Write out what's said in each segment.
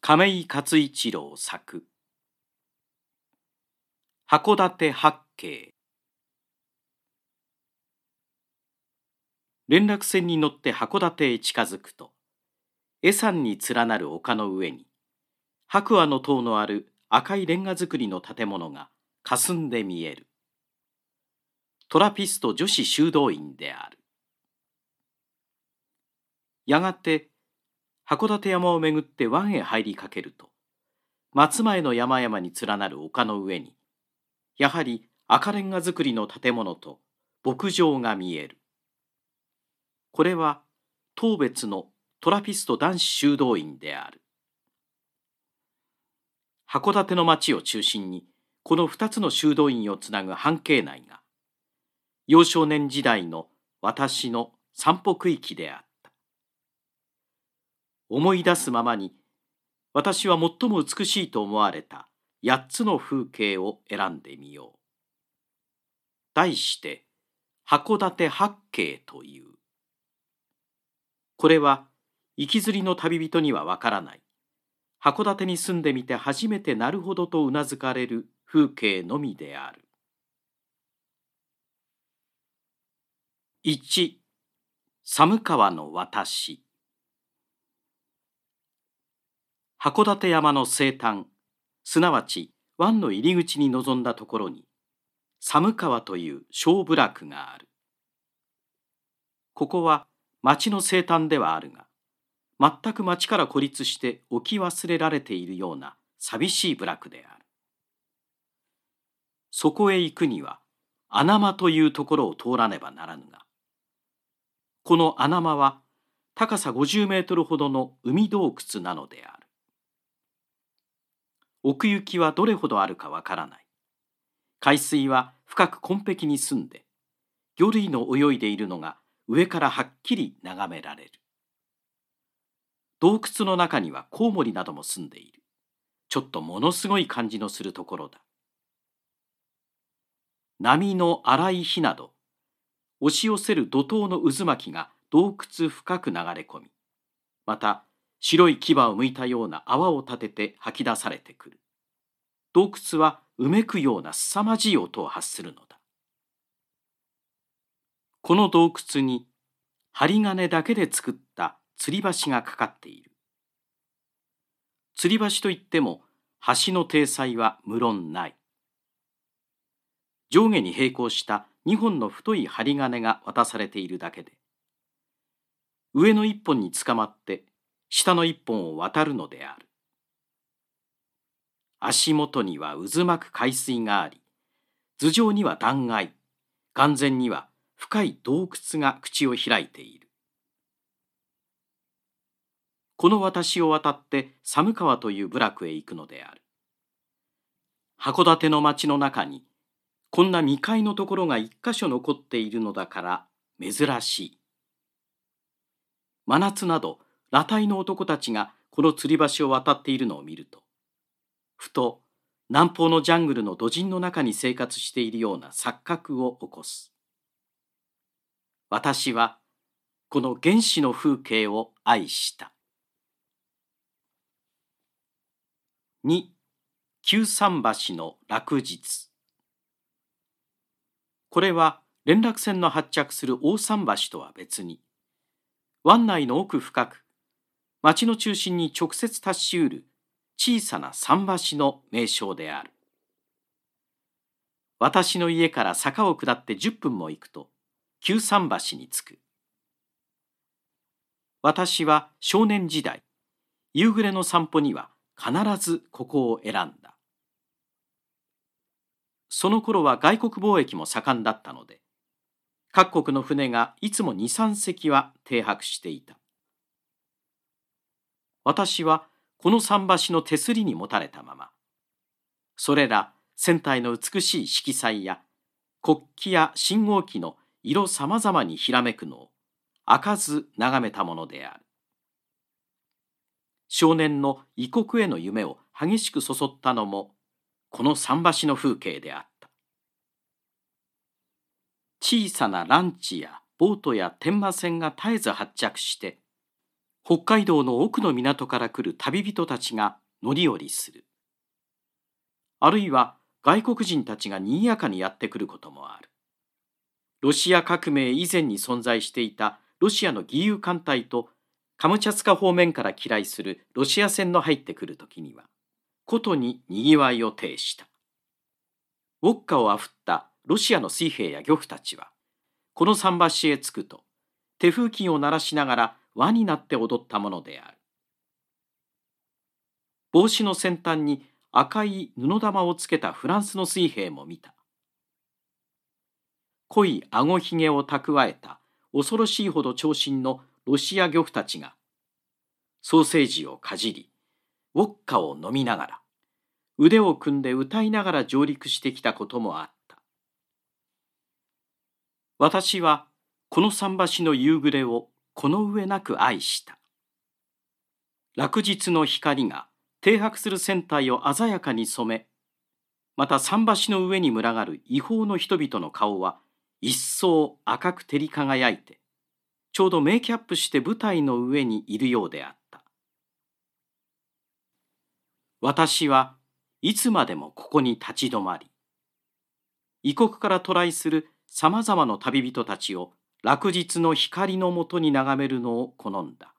亀井勝一郎作函館八景。連絡船に乗って函館へ近づくと、恵山に連なる丘の上に白亜の塔のある赤いレンガ造りの建物が霞んで見える。トラピスト女子修道院である。やがて函館山をめぐって湾へ入りかけると、松前の山々に連なる丘の上にやはり赤レンガ造りの建物と牧場が見える。これは当別のトラピスト男子修道院である。函館の町を中心にこの2つの修道院をつなぐ半径内が、幼少年時代の私の散歩区域であった。思い出すままに、私は最も美しいと思われた8つの風景を選んでみよう。題して函館八景という。これは行きずりの旅人にはわからない、函館に住んでみて初めてなるほどとうなずかれる風景のみである。1、寒川の私。函館山の西端、すなわち湾の入り口に臨んだところに寒川という小部落がある。ここは町の西端ではあるが、全く町から孤立して置き忘れられているような寂しい部落である。そこへ行くには穴間というところを通らねばならぬが、この穴間は高さ50メートルほどの海洞窟なのである。奥行きはどれほどあるかわからない。海水は深く紺碧に澄んで、魚類の泳いでいるのが上からはっきり眺められる。洞窟の中にはコウモリなども住んでいる。ちょっとものすごい感じのするところだ。波の荒い日など、押し寄せる怒涛の渦巻きが洞窟深く流れ込み、また白い牙を剥いたような泡を立てて吐き出されてくる。洞窟はうめくような凄まじい音を発するのだ。この洞窟に針金だけで作った吊り橋がかかっている。吊り橋といっても橋の体裁は無論ない。上下に並行した2本の太い針金が渡されているだけで、上の1本につかまって下の1本を渡るのである。足元には渦巻く海水があり、頭上には断崖、眼前には深い洞窟が口を開いている。この私を渡って寒川という部落へ行くのである。函館の町の中にこんな未開のところが一箇所残っているのだから珍しい。真夏など裸体の男たちがこの吊り橋を渡っているのを見ると、ふと南方のジャングルの土人の中に生活しているような錯覚を起こす。私はこの原始の風景を愛した。2、旧桟橋の落日。これは連絡船の発着する大桟橋とは別に、湾内の奥深く、町の中心に直接達しうる小さな桟橋の名称である。私の家から坂を下って10分も行くと、旧桟橋に着く。私は少年時代、夕暮れの散歩には必ずここを選んだ。その頃は外国貿易も盛んだったので、各国の船がいつも2、3隻は停泊していた。私はこの桟橋の手すりにもたれたまま、それら船体の美しい色彩や国旗や信号機の色さまざまにひらめくのを飽かず眺めたものである。少年の異国への夢を激しくそそったのもこの桟橋の風景であった。小さなランチやボートや天馬船が絶えず発着して、 北海道の奥の港から来る旅人たちが乗り降りする。あるいは外国人たちが賑やかにやってくることもある。ロシア革命以前に存在していたロシアの義勇艦隊とカムチャツカ方面から機来するロシア船の入ってくるときには、ことに賑わいを呈した。ウォッカをあふったロシアの水兵や漁夫たちは、この桟橋へ着くと、手風琴を鳴らしながら輪になって踊ったものである。帽子の先端に赤い布玉をつけたフランスの水兵も見た。濃いあごひげを蓄えた恐ろしいほど長身のロシア漁夫たちが、ソーセージをかじり、ウォッカを飲みながら、腕を組んで歌いながら上陸してきたこともあった。私はこの桟橋の夕暮れをこの上なく愛した。落日の光が停泊する船体を鮮やかに染め、また桟橋の上に群がる違法の人々の顔は一層赤く照り輝いて、ちょうどメイキャップして舞台の上にいるようであった。私はいつまでもここに立ち止まり、異国から渡来するさまざまな旅人たちを落日の光のもとに眺めるのを好んだ。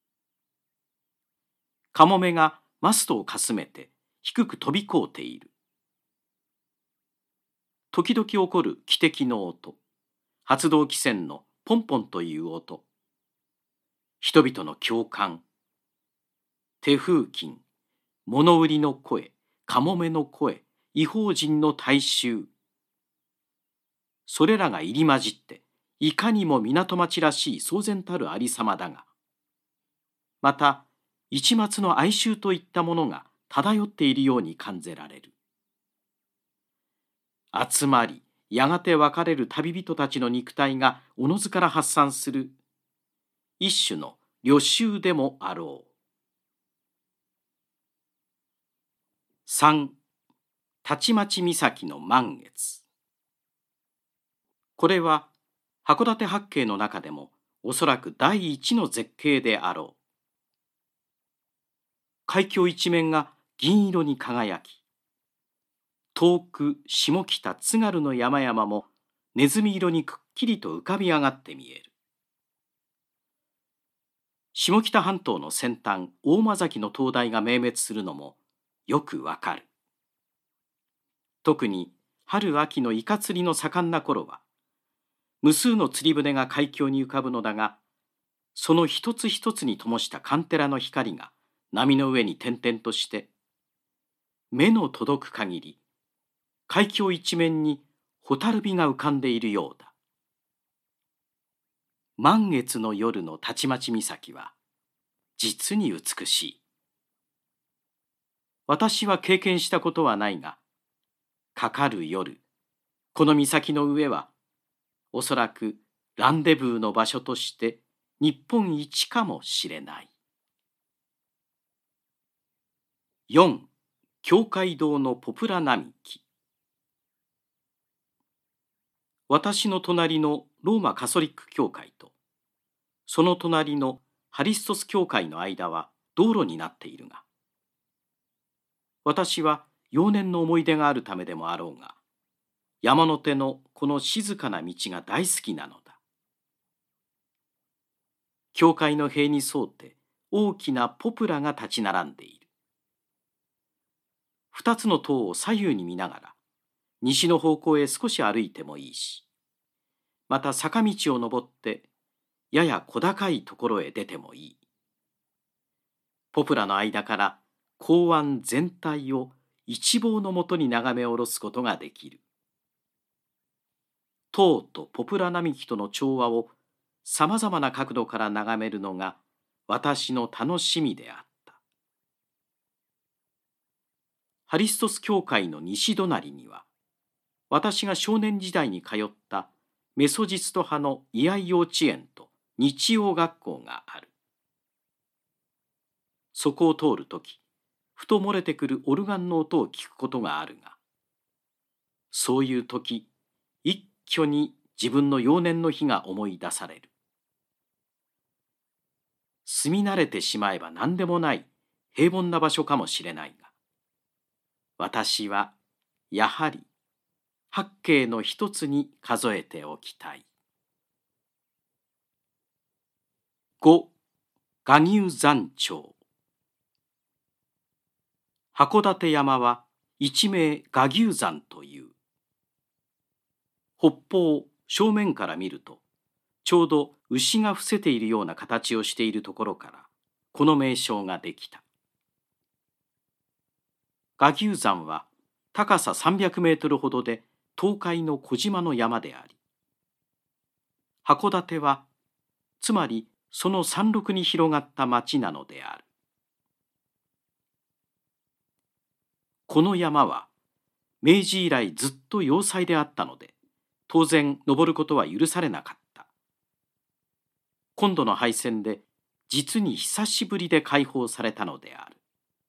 カモメがマストをかすめて低く飛び交うている。時々起こる汽笛の音、発動機船のポンポンという音、人々の共感、手風琴、物売りの声、カモメの声、異邦人の大衆、それらが入り混じっていかにも港町らしい騒然たるありさまだが、また一抹の哀愁といったものが漂っているように感じられる。集まりやがて別れる旅人たちの肉体がおのずから発散する一種の旅愁でもあろう。3. たちまち岬の満月。これは函館八景の中でもおそらく第一の絶景であろう。海峡一面が銀色に輝き、遠く下北津軽の山々もネズミ色にくっきりと浮かび上がって見える。下北半島の先端大間崎の灯台が明滅するのもよくわかる。特に春秋のイカ釣りの盛んな頃は、無数の釣り船が海峡に浮かぶのだが、その一つ一つに灯したカンテラの光が波の上に点々として、目の届く限り海峡一面に蛍火が浮かんでいるようだ。満月の夜のたちまち岬は実に美しい。私は経験したことはないが、かかる夜、この岬の上はおそらくランデブーの場所として日本一かもしれない。4. 教会堂のポプラ並木。私の隣のローマカソリック教会と、その隣のハリストス教会の間は道路になっているが、私は幼年の思い出があるためでもあろうが、山の手のこの静かな道が大好きなのだ。教会の塀に沿うて大きなポプラが立ち並んでいる。二つの塔を左右に見ながら、西の方向へ少し歩いてもいいし、また坂道を登ってやや小高いところへ出てもいい。ポプラの間から港湾全体を一望のもとに眺め下ろすことができる。塔とポプラ並木との調和をさまざまな角度から眺めるのが私の楽しみであった。ハリストス教会の西隣には、私が少年時代に通ったメソジスト派の居合幼稚園と日曜学校がある。そこを通るとき、ふと漏れてくるオルガンの音を聞くことがあるが、そういうとき、一挙に自分の幼年の日が思い出される。 住み慣れてしまえば何でもない平凡な場所かもしれないが、私はやはり八景の一つに数えておきたい。5、臥牛山頂。函館山は一名臥牛山という。北方正面から見ると、ちょうど牛が伏せているような形をしているところから、この名称ができた。臥牛山は高さ300メートルほどで東海の小島の山であり、函館はつまりその山麓に広がった町なのである。この山は明治以来ずっと要塞であったので、当然登ることは許されなかった。今度の敗戦で実に久しぶりで解放されたのである。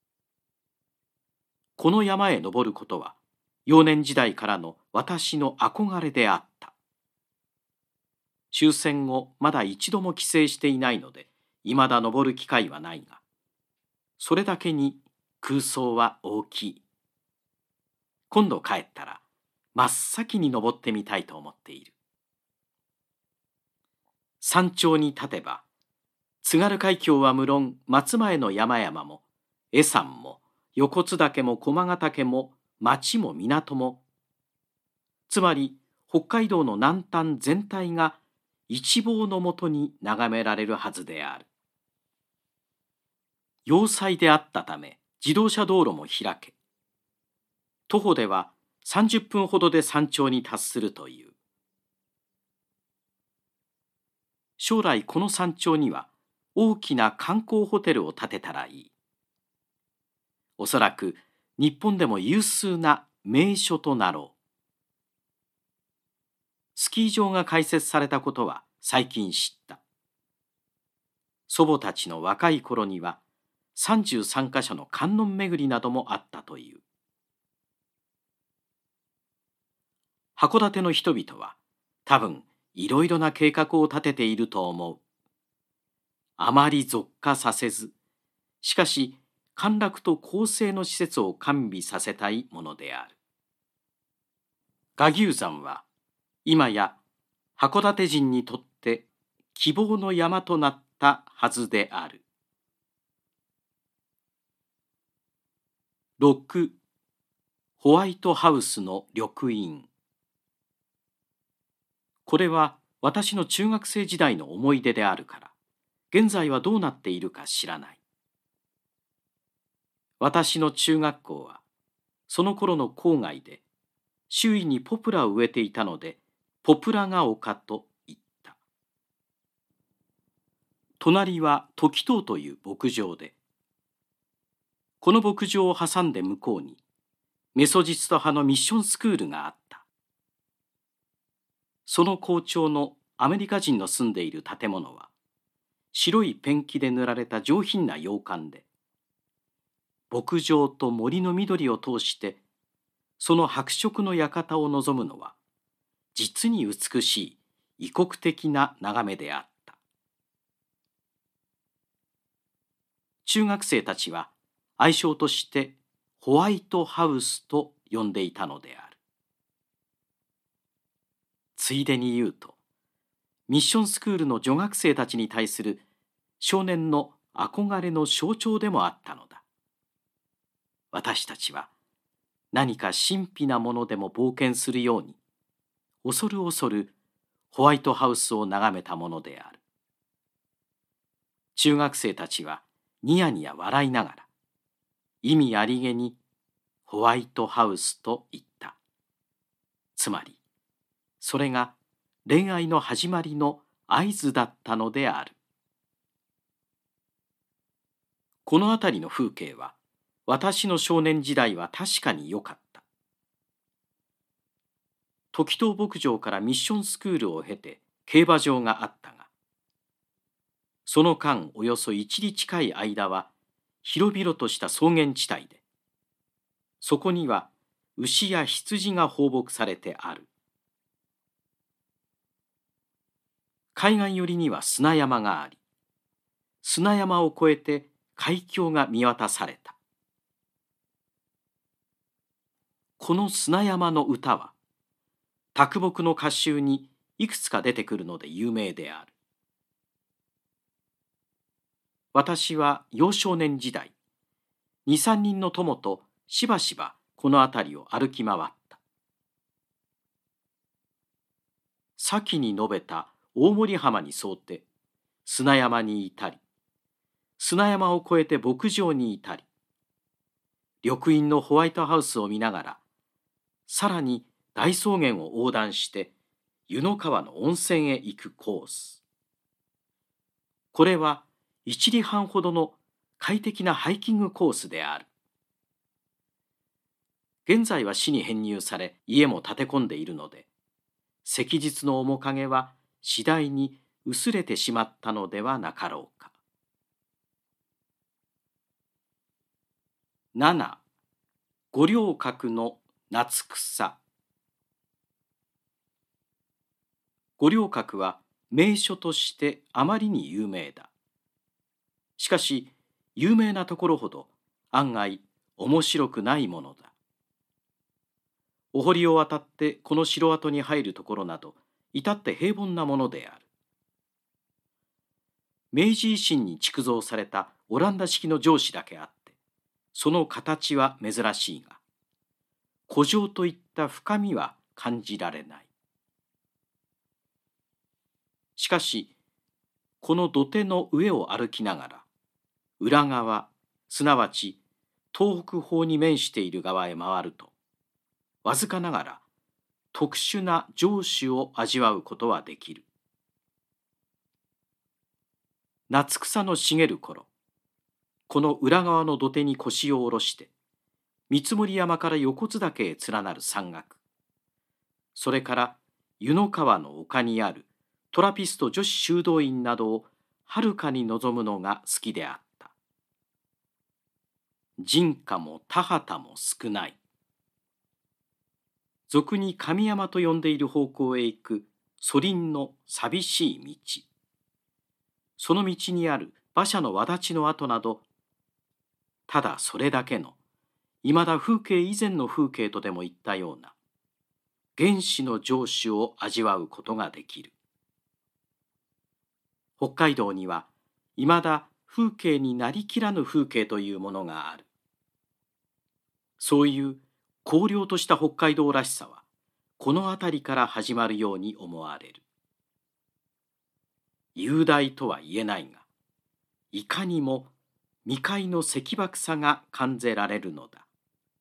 この山へ登ることは幼年時代からの私の憧れであった。終戦後まだ一度も帰省していないので、未だ登る機会はないが、それだけに空想は大きい。今度帰ったら真っ先に登ってみたいと思っている。山頂に立てば、津軽海峡は無論松前の山々も恵山も横津岳も駒ヶ岳も町も港も、つまり北海道の南端全体が一望のもとに眺められるはずである。要塞であったため自動車道路も開け、徒歩では30分ほどで山頂に達するという。将来この山頂には大きな観光ホテルを建てたらいい。おそらく日本でも有数な名所となろう。スキー場が開設されたことは最近知った。祖母たちの若い頃には33カ所の観音巡りなどもあったという。函館の人々は多分いろいろな計画を立てていると思う。あまり俗化させず、しかし歓楽と公正の施設を完備させたいものである。臥牛山は今や函館人にとって希望の山となったはずである。6、ホワイトハウスの緑蔭。これは私の中学生時代の思い出であるから、現在はどうなっているか知らない。私の中学校はその頃の郊外で周囲にポプラを植えていたので、ポプラが丘と言った。隣は時東という牧場で、この牧場を挟んで向こうにメソジスト派のミッションスクールがあった。その校長のアメリカ人の住んでいる建物は白いペンキで塗られた上品な洋館で、牧場と森の緑を通してその白色の館を望むのは実に美しい異国的な眺めであった。中学生たちは愛称としてホワイトハウスと呼んでいたのである。ついでに言うと、ミッションスクールの女学生たちに対する少年の憧れの象徴でもあったのだ。私たちは何か神秘なものでも冒険するように、恐る恐るホワイトハウスを眺めたものである。中学生たちはニヤニヤ笑いながら、意味ありげにホワイトハウスと言った。つまり、それが恋愛の始まりの合図だったのである。この辺りの風景は、私の少年時代は確かに良かった。時東牧場からミッションスクールを経て競馬場があったが、その間およそ1里近い間は広々とした草原地帯で、そこには牛や羊が放牧されてある。海岸寄りには砂山があり、 砂山を越えて海峡が見渡された。この砂山の歌は、啄木の歌集にいくつか出てくるので有名である。私は幼少年時代、2、3人の友としばしばこの辺りを歩き回った。先に述べた大森浜に沿って砂山にいたり、砂山を越えて牧場にいたり、緑蔭のホワイトハウスを見ながら、さらに大草原を横断して湯の川の温泉へ行くコース。これは1里半ほどの快適なハイキングコースである。現在は市に編入され、家も建て込んでいるので、昔日の面影は次第に薄れてしまったのではなかろうか。7、五稜郭の夏草。五稜郭は名所としてあまりに有名だ。しかし、有名なところほど案外面白くないものだ。お堀を渡ってこの城跡に入るところなど、至って平凡なものである。明治維新に築造されたオランダ式の城址だけあって、その形は珍しいが、古城といった深みは感じられない。しかし、この土手の上を歩きながら、裏側、すなわち東北方に面している側へ回ると、わずかながら特殊な情緒を味わうことはできる。夏草の茂る頃、この裏側の土手に腰を下ろして、見積山から横津岳へ連なる山岳、それから湯の川の丘にあるトラピスト女子修道院などをはるかに望むのが好きであった。人家も田畑も少ない。俗に神山と呼んでいる方向へ行く蘇林の寂しい道。その道にある馬車の轍の跡など、ただそれだけの、いまだ風景以前の風景とでも言ったような、原始の情緒を味わうことができる。北海道には、いまだ風景になりきらぬ風景というものがある。そういう荒涼とした北海道らしさは、この辺りから始まるように思われる。雄大とは言えないが、いかにも未開の石爆さが感じられるのだ。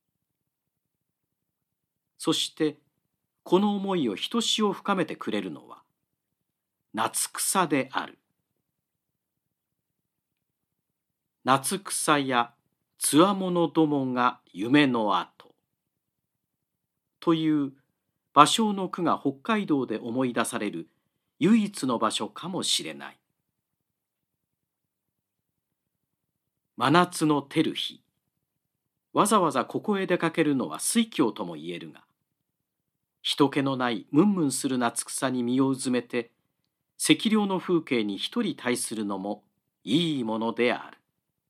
そして、この思いをひとしお深めてくれるのは、夏草である。夏草やつわものどもが夢の跡という芭蕉の句が北海道で思い出される唯一の場所かもしれない。真夏の照る日、わざわざここへ出かけるのは酔狂とも言えるが、人気のないムンムンする夏草に身をうずめて、赤涼の風景に一人対するのもいいものである。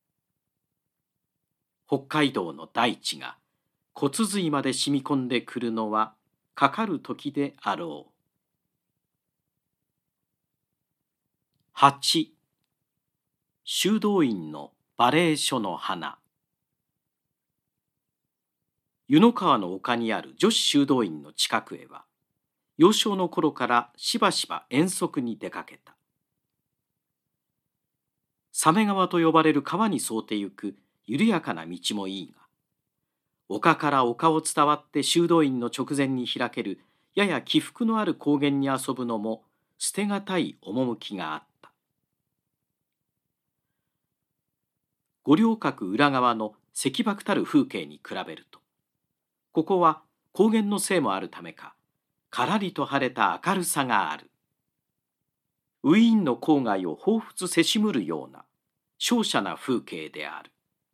北海道の大地が骨髄まで染み込んでくるのはかかる時であろう。8、修道院の馬鈴書の花。湯の川の丘にある女子修道院の近くへは、幼少の頃からしばしば遠足に出かけた。鮫川と呼ばれる川に沿ってゆく緩やかな道もいいが、丘から丘を伝わって修道院の直前に開けるやや起伏のある高原に遊ぶのも捨てがたい趣があった。五稜郭裏側の石爆たる風景に比べると、ここは高原のせいもあるためか、からりと晴れた明るさがある。ウィーンの郊外を彷彿せしむるような瀟洒な風景である。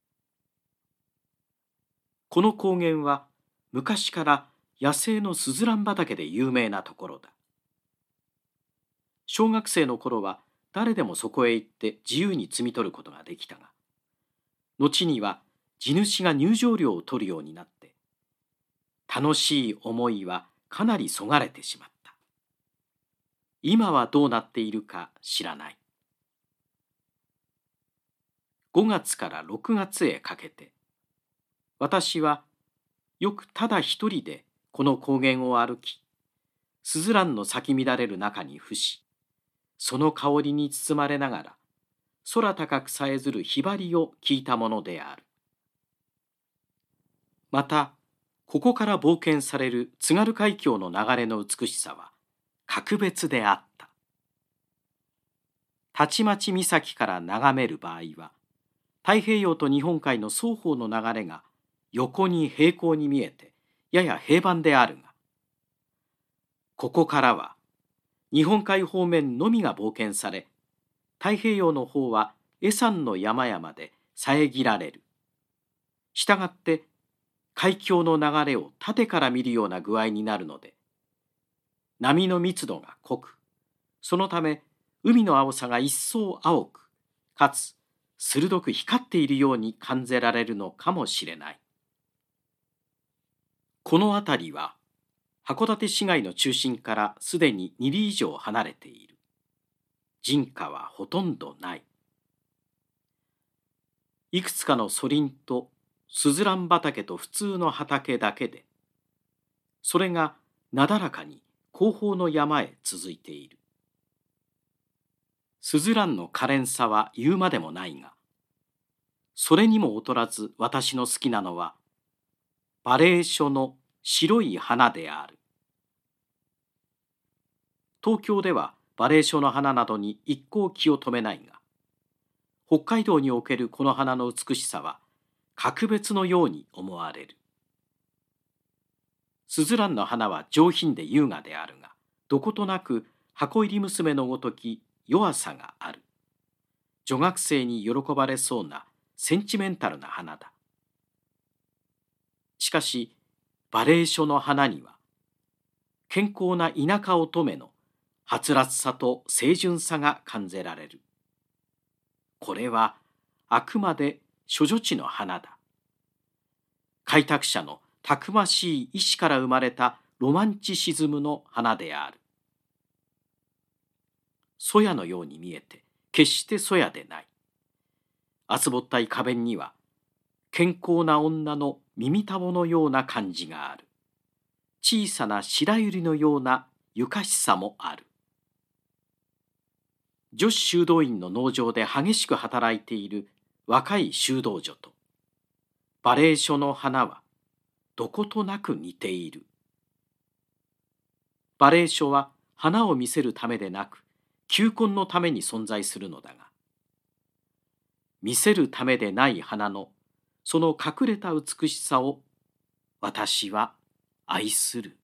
この高原は昔から野生のスズラン畑で有名なところだ。小学生の頃は誰でもそこへ行って自由に摘み取ることができたが、後には地主が入場料を取るようになって、楽しい思いはかなりそがれてしまった。今はどうなっているか知らない。5月から6月へかけて、私はよくただ一人でこの高原を歩き、スズランの咲き乱れる中に伏し、その香りに包まれながら、空高くさえずるひばりを聞いたものである。また、ここから冒険される津軽海峡の流れの美しさは格別であった。たちまち岬から眺める場合は、太平洋と日本海の双方の流れが横に平行に見えて、やや平板であるが、ここからは日本海方面のみが冒険され、太平洋の方は恵山の山々で遮られる。したがって海峡の流れを縦から見るような具合になるので、波の密度が濃く、そのため海の青さが一層青く、かつ鋭く光っているように感じられるのかもしれない。この辺りは函館市街の中心からすでに2里以上離れている。人家はほとんどない。いくつかのソリンとスズラン畑と普通の畑だけで、それがなだらかに後方の山へ続いている。スズランの可憐さは言うまでもないが、それにも劣らず私の好きなのは、馬鈴薯の白い花である。東京では馬鈴薯の花などに一向気を止めないが、北海道におけるこの花の美しさは格別のように思われる。スズランの花は上品で優雅であるが、どことなく箱入り娘のごとき弱さがある。女学生に喜ばれそうなセンチメンタルな花だ。しかし、馬鈴薯の花には、健康な田舎乙女のはつらつさと清純さが感じられる。これはあくまで処女地の花だ。開拓者のたくましい意志から生まれたロマンチシズムの花である。そやのように見えて、決してそやでない。厚ぼったい花弁には、健康な女の耳たぼのような感じがある。小さな白百合のようなゆかしさもある。女子修道院の農場で激しく働いている若い修道女と、馬鈴薯の花はどことなく似ている。馬鈴薯は花を見せるためでなく、求婚のために存在するのだが、見せるためでない花のその隠れた美しさを私は愛する。